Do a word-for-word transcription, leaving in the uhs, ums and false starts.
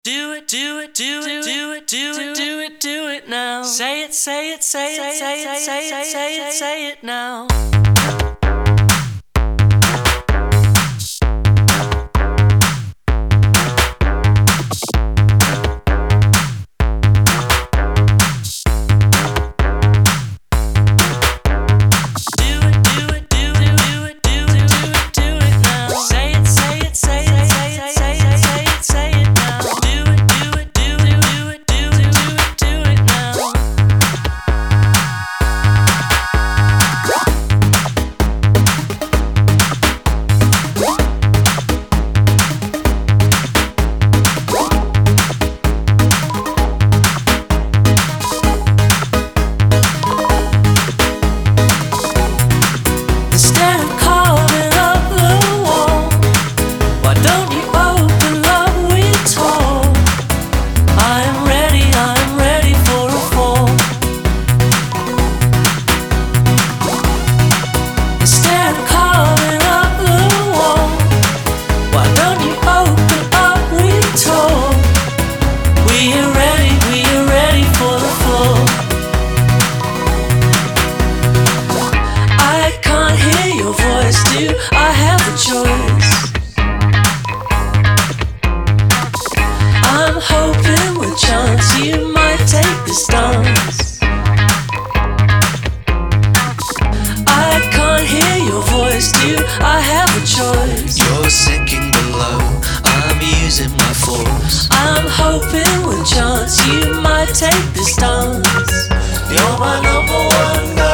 Do it, do it, do it, do it, do it, do it, do it now. Say it, say it, say it, say it, say it, say it, say it now. I have a choice. You're sinking below, I'm using my force. I'm hoping with chance you might take this dance. You're my number one girl.